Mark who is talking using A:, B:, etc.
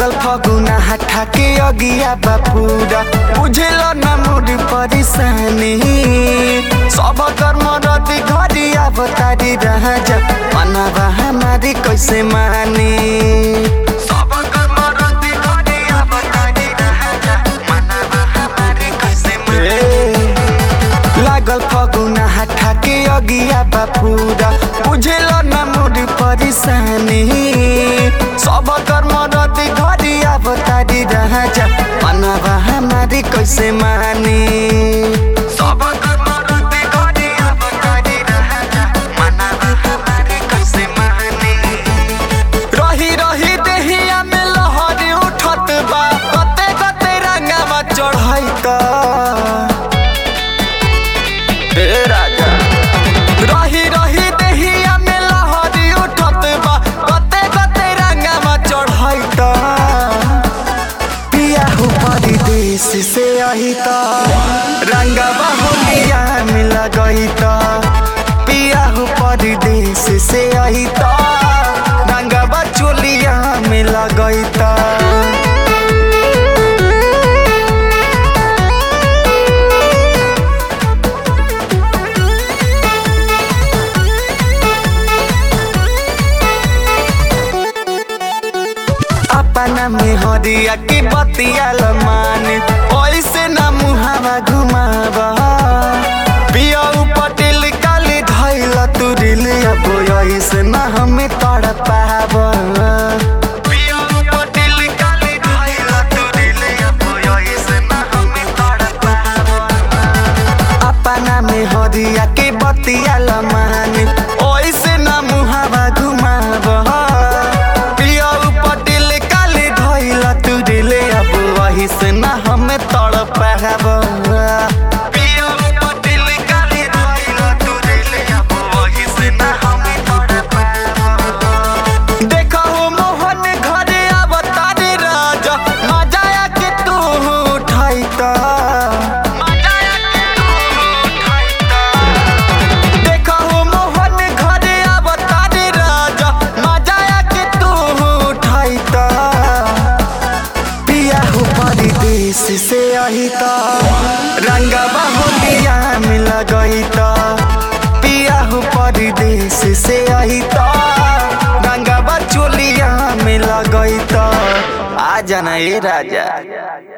A: लागल फगुना हटा के अगिया बापूरा बुझल न मोर परेशानी सब कर्म रति घरी अवतारी राजा मनवा हमारी कैसे मानी सब कर्म रति घरी अवतारी राजा मनवा हमारी कैसे मानी लागल फगुना हटा के अगिया बापूरा बुझल न मोर परेशानी सब कर्म रति घरी अवतारी राजा मनवा हमारी कैसे मानी सब कर्म रति घरी अवतारी राजा मनवा हमारी कैसे मानी रही रही देहिया में लहरी उठत बा कते कते रंगवा चढ़ाई त राजा रही रही देहिया में लहरी उठत बा कते कते रंगवा चढ़ाई त पिया हो परदेश से आई त रंगवा होलिया में लगई त पिया हो परदेश से आई त रंगवा चोलिया में लगई त अपना में हरिया की बतिया मान ऐसे न मुहावा घुमावा पिया पटेल काली धैल तुरिल अब ऐसे न हमें तड़ पावा पिया पटेल काली धैल तुरिल अब ऐसे न हमें तड़ पावा अपना में हरिया की बतिया मान ऐसे न मुहावा घुमावा से ना हमें तड़ पावा पिया पटेल काली धैल तुरिल अब वही से ना हमें तड़ पावा देखा हो मोहन घरे अवतारी राजा मजा के तू उठाई त देखा हो मोहन घरे अवतारी राजा मजा के तू उठाई त परदेश से आई त रंगवा होलिया में लगई त पिया हो परदेश से आई त रंगवा चोलिया में लगई त आ जाना ए राजा।